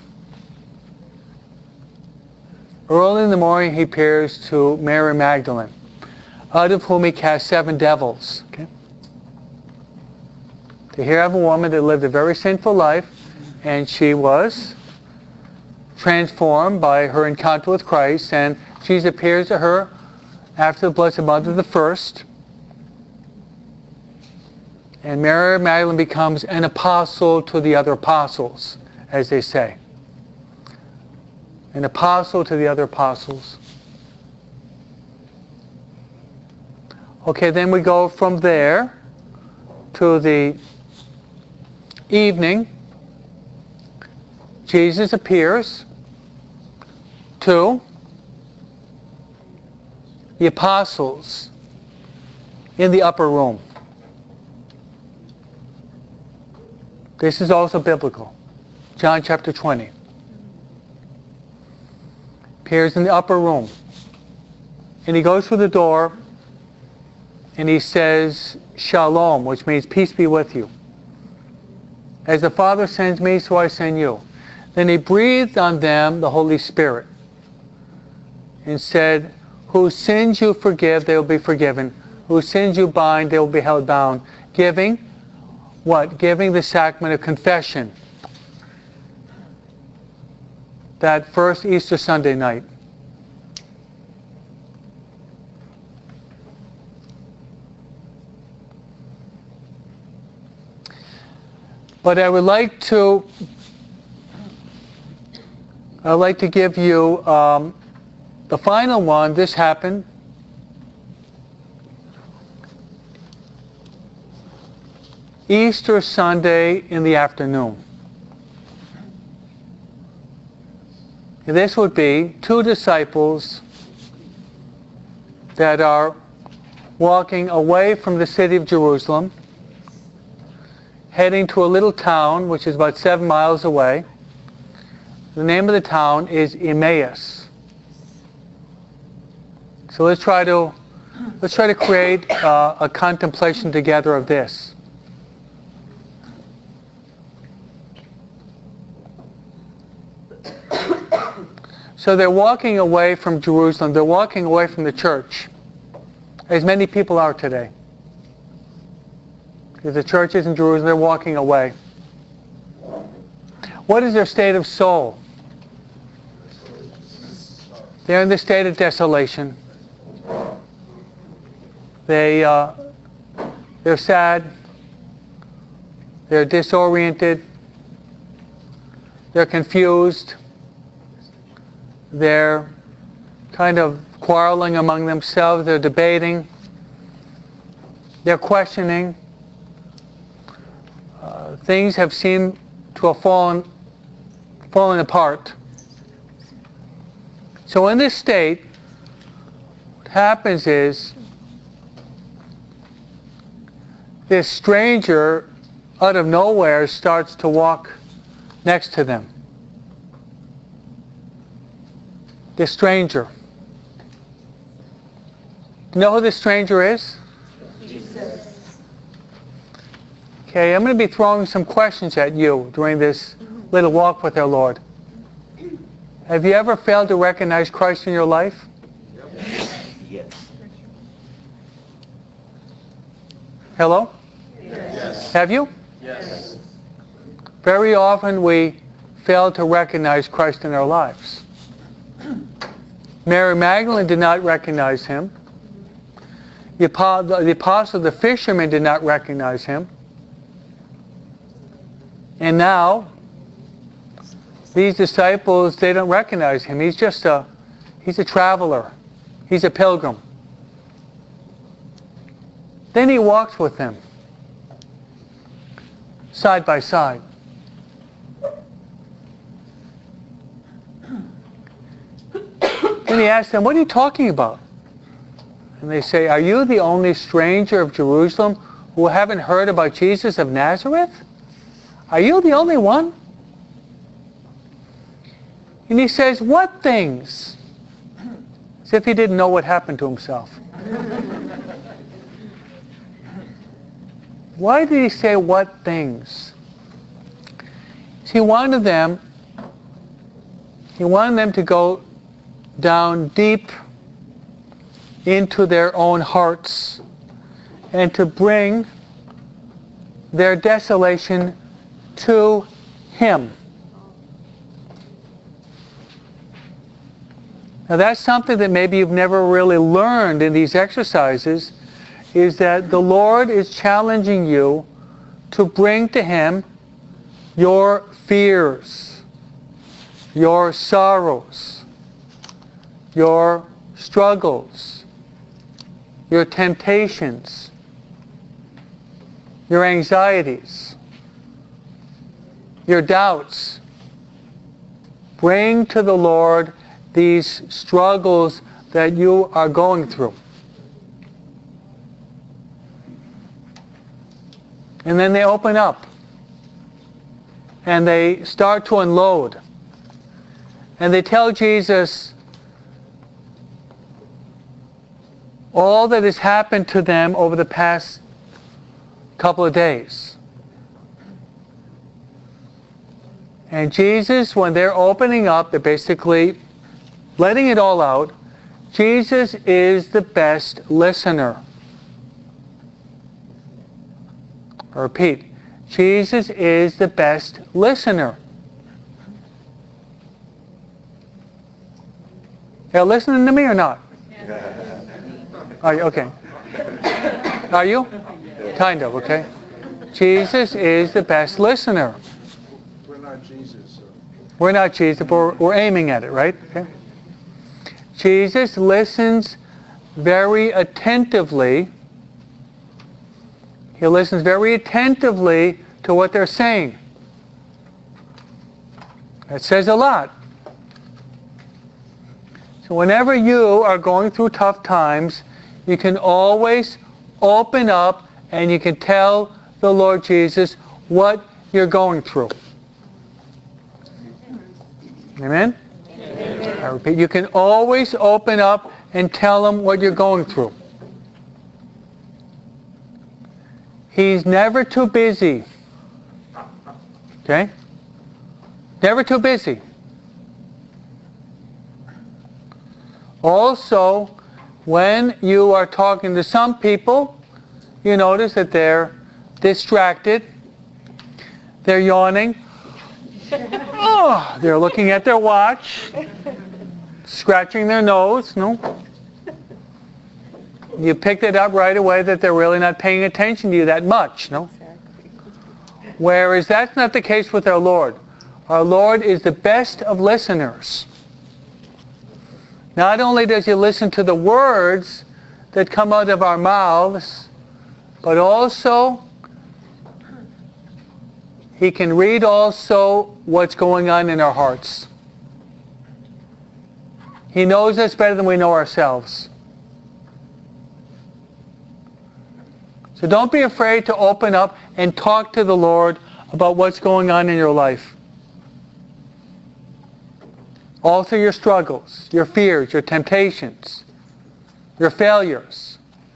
Early in the morning he appears to Mary Magdalene, out of whom he cast 7 devils. Okay? So here I have a woman that lived a very sinful life, and she was transformed by her encounter with Christ, and Jesus appears to her after the Blessed Mother the first. And Mary Magdalene becomes an apostle to the other apostles, as they say. An apostle to the other apostles. Okay, then we go from there to the evening. Jesus appears to the apostles in the upper room. This is also biblical. John chapter 20. Appears in the upper room. And he goes through the door and he says, Shalom, which means peace be with you. As the Father sends me, so I send you. Then he breathed on them the Holy Spirit and said, whose sins you forgive, they will be forgiven. Whose sins you bind, they will be held bound. Giving what? Giving the sacrament of confession. That first Easter Sunday night. But I would like to give you the final one. This happened Easter Sunday in the afternoon. This would be 2 disciples that are walking away from the city of Jerusalem, heading to a little town which is about 7 miles away. The name of the town is Emmaus. So let's try to create a contemplation together of this. So they're walking away from Jerusalem. They're walking away from the church, as many people are today. Because the church is in Jerusalem, they're walking away. What is their state of soul? They're in the state of desolation. They're sad. They're disoriented. They're confused. They're kind of quarreling among themselves. They're debating. They're questioning. Things have seemed to have fallen apart. So in this state, what happens is this stranger out of nowhere starts to walk next to them. This stranger. You know who this stranger is? Jesus. Okay, I'm going to be throwing some questions at you during this little walk with our Lord. Have you ever failed to recognize Christ in your life? Yes. Hello? Yes. Have you? Yes. Very often we fail to recognize Christ in our lives. Mary Magdalene did not recognize him. The apostle, the fisherman, did not recognize him. And now, these disciples, they don't recognize him. He's a traveler. He's a pilgrim. Then he walks with them, side by side. Then he asks them, what are you talking about? And they say, are you the only stranger of Jerusalem who haven't heard about Jesus of Nazareth? Are you the only one? And he says, what things? As if he didn't know what happened to himself. Why did he say what things? He wanted them to go down deep into their own hearts and to bring their desolation to him. Now that's something that maybe you've never really learned in these exercises, is that the Lord is challenging you to bring to him your fears, your sorrows, your struggles, your temptations, your anxieties, your doubts. Bring to the Lord these struggles that you are going through. And then they open up and they start to unload. And they tell Jesus all that has happened to them over the past couple of days. And Jesus, when they're opening up, they're basically letting it all out. Jesus is the best listener. I repeat, Jesus is the best listener. You're listening to me or not? Are you? Okay. Are you? Kind of, okay. Jesus is the best listener. We're not Jesus. So. We're not Jesus, but we're aiming at it, right? Okay. Jesus listens very attentively. He listens very attentively to what they're saying. That says a lot. So whenever you are going through tough times, you can always open up and you can tell the Lord Jesus what you're going through. Amen? Amen. I repeat, you can always open up and tell him what you're going through. He's never too busy. Okay? Never too busy. Also, when you are talking to some people, you notice that they're distracted. They're yawning. Oh, they're looking at their watch, scratching their nose. No. You picked it up right away that they're really not paying attention to you that much. No. Whereas that's not the case with our Lord. Our Lord is the best of listeners. Not only does he listen to the words that come out of our mouths, but also He can read also what's going on in our hearts. He knows us better than we know ourselves. So don't be afraid to open up and talk to the Lord about what's going on in your life. All through your struggles, your fears, your temptations, your failures.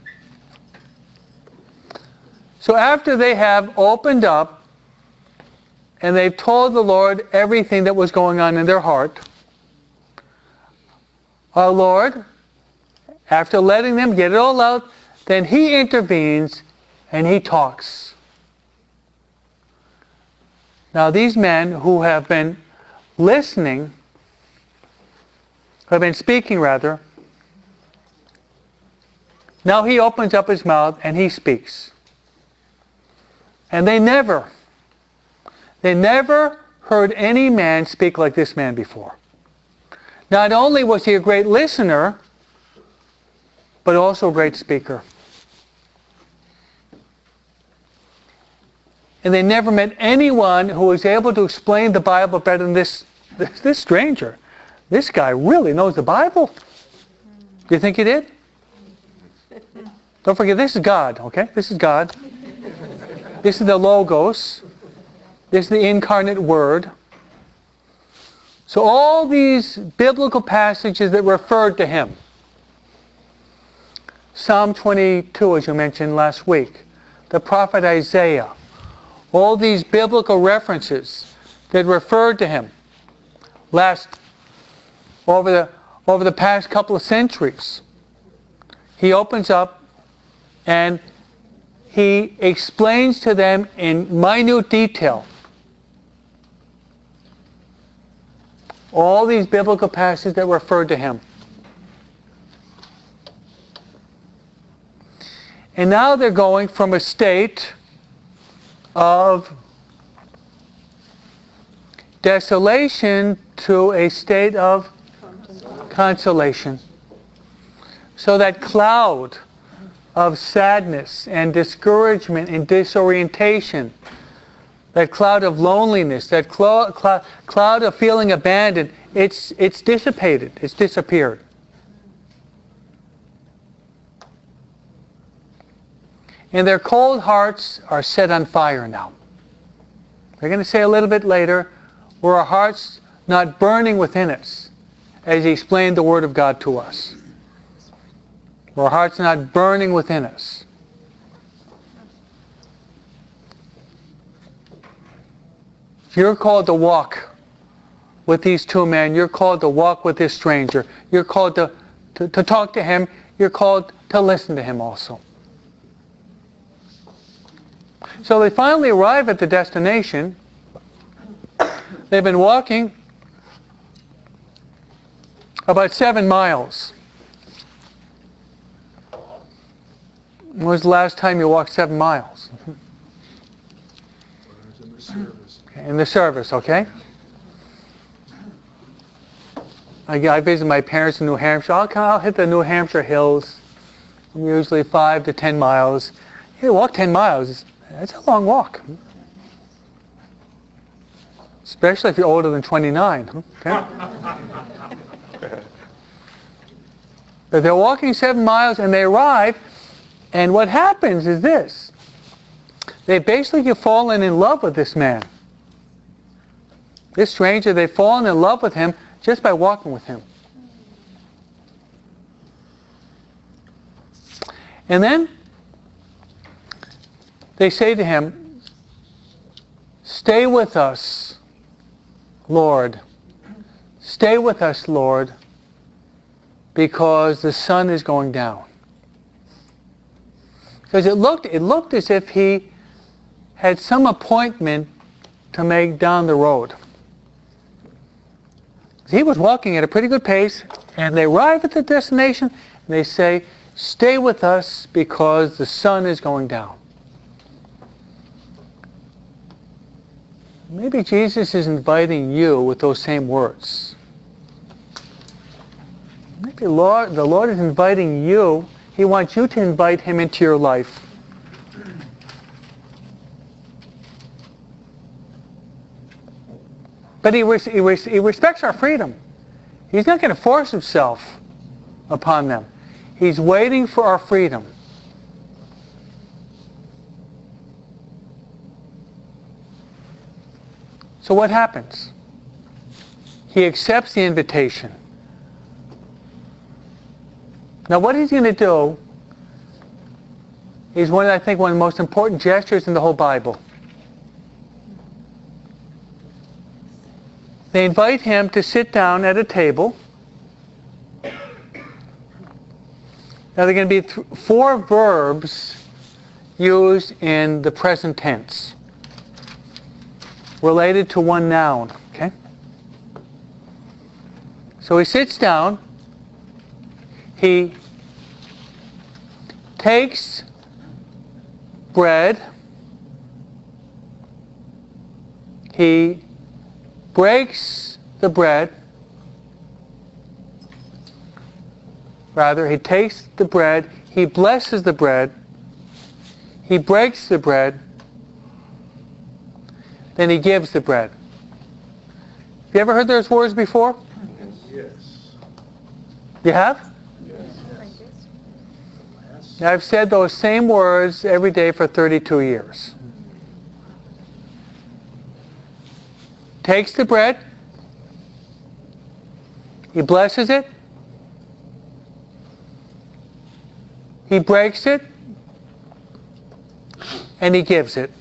So after they have opened up and they've told the Lord everything that was going on in their heart, our Lord, after letting them get it all out, then He intervenes and He talks. Now these men who have been listening, have been speaking rather, now He opens up His mouth and He speaks. And they never heard any man speak like this man before. Not only was he a great listener, but also a great speaker. And they never met anyone who was able to explain the Bible better than this stranger. This guy really knows the Bible. Do you think he did? Don't forget, this is God, okay? This is God. This is the Logos. This is the incarnate Word. So all these biblical passages that referred to Him. Psalm 22, as you mentioned last week. The prophet Isaiah. All these biblical references that referred to Him. Over the past couple of centuries. He opens up and He explains to them in minute detail all these biblical passages that referred to Him. And now they're going from a state of desolation to a state of consolation. So that cloud of sadness and discouragement and disorientation, that cloud of loneliness, that cloud of feeling abandoned, it's dissipated, it's disappeared. And their cold hearts are set on fire now. We're going to say a little bit later, were our hearts not burning within us, as He explained the Word of God to us. Were our hearts not burning within us. You're called to walk with these two men. You're called to walk with this stranger. You're called to talk to him. You're called to listen to him also. So they finally arrive at the destination. They've been walking about 7 miles. When was the last time you walked 7 miles? When I was in the service. In the service, okay? I visit my parents in New Hampshire. I'll hit the New Hampshire hills. I'm usually 5 to 10 miles. You walk 10 miles. That's a long walk. Especially if you're older than 29. Okay? But they're walking 7 miles and they arrive, and what happens is this. They basically have fallen in love with this man. This stranger, they've fallen in love with him just by walking with him. And then they say to him, "Stay with us, Lord. Stay with us, Lord, because the sun is going down." Because it looked as if he had some appointment to make down the road. He was walking at a pretty good pace, and they arrive at the destination, and they say, "Stay with us because the sun is going down." Maybe Jesus is inviting you with those same words. Maybe the Lord is inviting you. He wants you to invite Him into your life. But he respects our freedom. He's not going to force himself upon them. He's waiting for our freedom. So what happens? He accepts the invitation. Now what he's going to do is one of the most important gestures in the whole Bible. They invite him to sit down at a table. Now there are going to be 4 verbs used in the present tense, related to one noun. Okay? So he sits down. He takes bread. He breaks the bread. Rather, he takes the bread. He blesses the bread. He breaks the bread. Then he gives the bread. Have you ever heard those words before? Yes. You have? I've said those same words every day for 32 years. Takes the bread, he blesses it, he breaks it, and he gives it.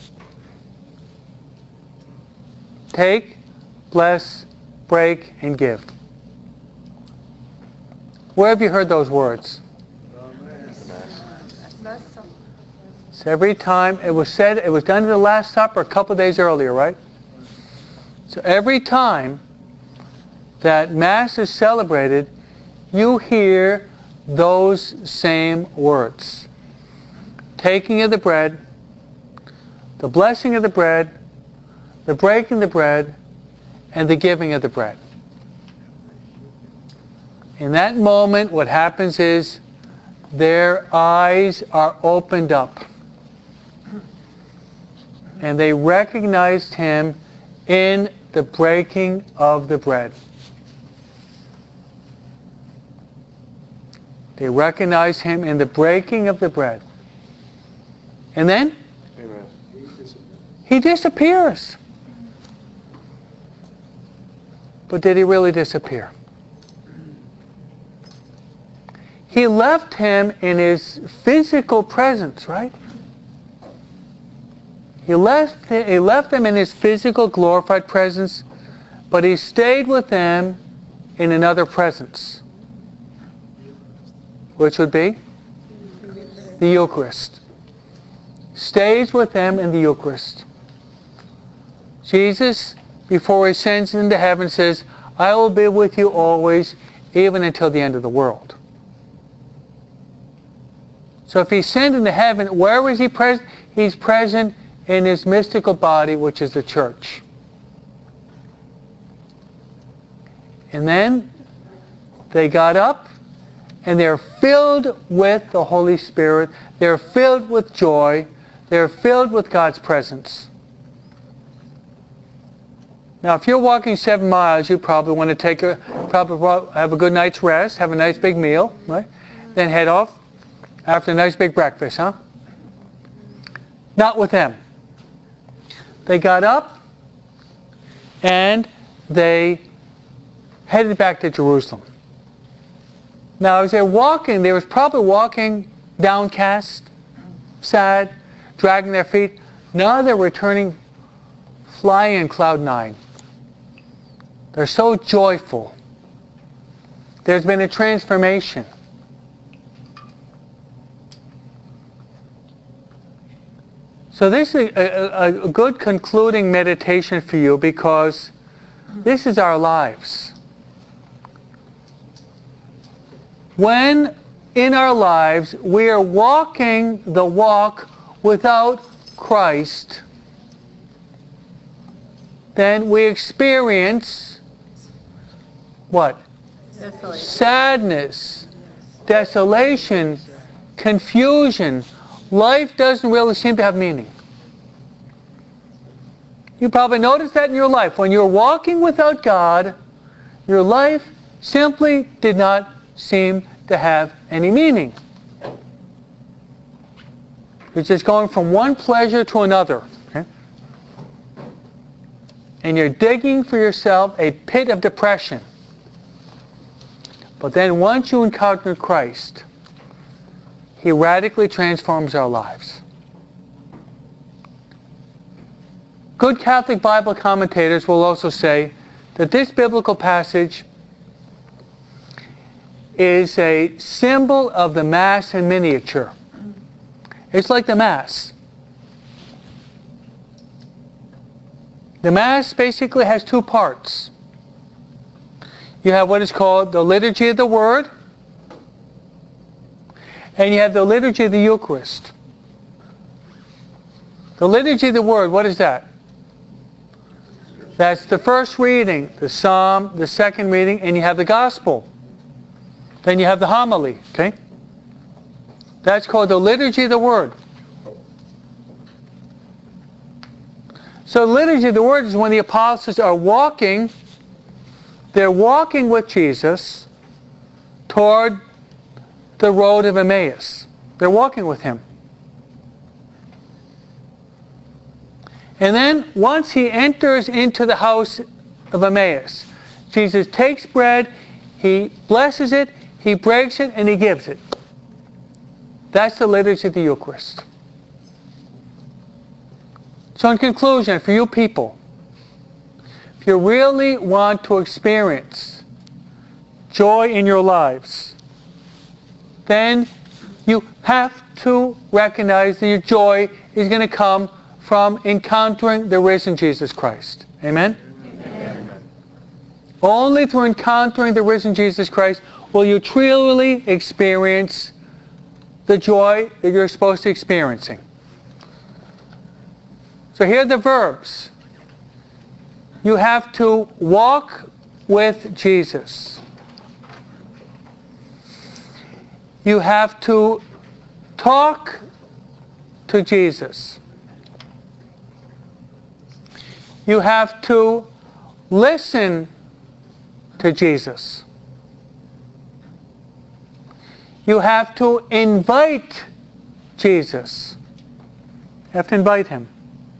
Take, bless, break, and give. Where have you heard those words? So every time it was said, it was done in the Last Supper a couple of days earlier, right? So every time that Mass is celebrated, you hear those same words. Taking of the bread, the blessing of the bread, the breaking of the bread, and the giving of the bread. In that moment, what happens is their eyes are opened up. And they recognized him in the breaking of the bread. They recognized him in the breaking of the bread. And then he disappears. But did he really disappear? He left him in his physical presence, right? He left them in his physical glorified presence, but he stayed with them in another presence, which would be the Eucharist. Stays with them in the Eucharist. Jesus, before he ascends into heaven, says, I will be with you always, even until the end of the world. So if he ascended into heaven, where is he present? He's present in his mystical body, which is the church. And then they got up, and they're filled with the Holy Spirit. They're filled with joy. They're filled with God's presence. Now, if you're walking 7 miles, you probably want to have a good night's rest, have a nice big meal, right? Then head off after a nice big breakfast, huh? Not with them. They got up and they headed back to Jerusalem. Now, as they're walking, they was probably walking downcast, sad, dragging their feet. Now they're returning flying in cloud 9. They're so joyful. There's been a transformation. So this is a good concluding meditation for you, because this is our lives. When in our lives we are walking the walk without Christ, then we experience what? Sadness, desolation, confusion. Life doesn't really seem to have meaning. You probably noticed that in your life. When you're walking without God, your life simply did not seem to have any meaning. You're just going from one pleasure to another. Okay? And you're digging for yourself a pit of depression. But then once you encounter Christ, He radically transforms our lives. Good Catholic Bible commentators will also say that this biblical passage is a symbol of the Mass in miniature. It's like the Mass. The Mass basically has two parts. You have what is called the Liturgy of the Word, and you have the Liturgy of the Eucharist. The Liturgy of the Word, what is that? That's the first reading, the Psalm, the second reading, and you have the Gospel. Then you have the homily, okay? That's called the Liturgy of the Word. So the Liturgy of the Word is when the apostles are walking, they're walking with Jesus toward the road of Emmaus. They're walking with Him. And then once He enters into the house of Emmaus, Jesus takes bread, He blesses it, He breaks it, and He gives it. That's the Liturgy of the Eucharist. So in conclusion, for you people, if you really want to experience joy in your lives, then you have to recognize that your joy is going to come from encountering the risen Jesus Christ. Amen? Amen? Only through encountering the risen Jesus Christ will you truly experience the joy that you're supposed to be experiencing. So here are the verbs. You have to walk with Jesus. You have to talk to Jesus. You have to listen to Jesus. You have to invite Jesus. You have to invite Him.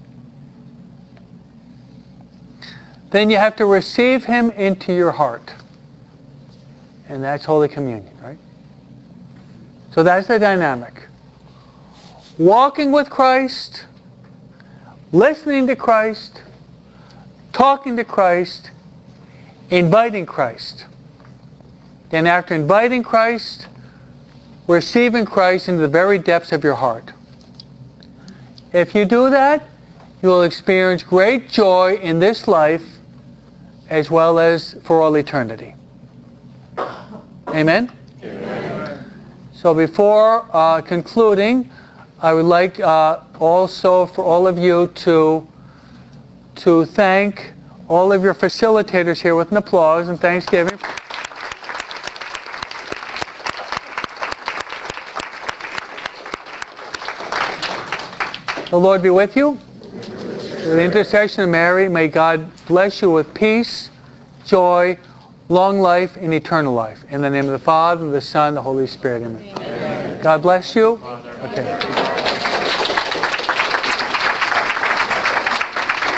Then you have to receive Him into your heart. And that's Holy Communion, right? So that's the dynamic. Walking with Christ, listening to Christ, talking to Christ, inviting Christ. Then after inviting Christ, receiving Christ into the very depths of your heart. If you do that, you will experience great joy in this life as well as for all eternity. Amen? Amen. So before concluding, I would like also for all of you to thank all of your facilitators here with an applause and thanksgiving. The Lord be with you. With the intercession of Mary, may God bless you with peace, joy, long life, and eternal life. In the name of the Father, and the Son, and the Holy Spirit. Amen. Amen. God bless you. Okay.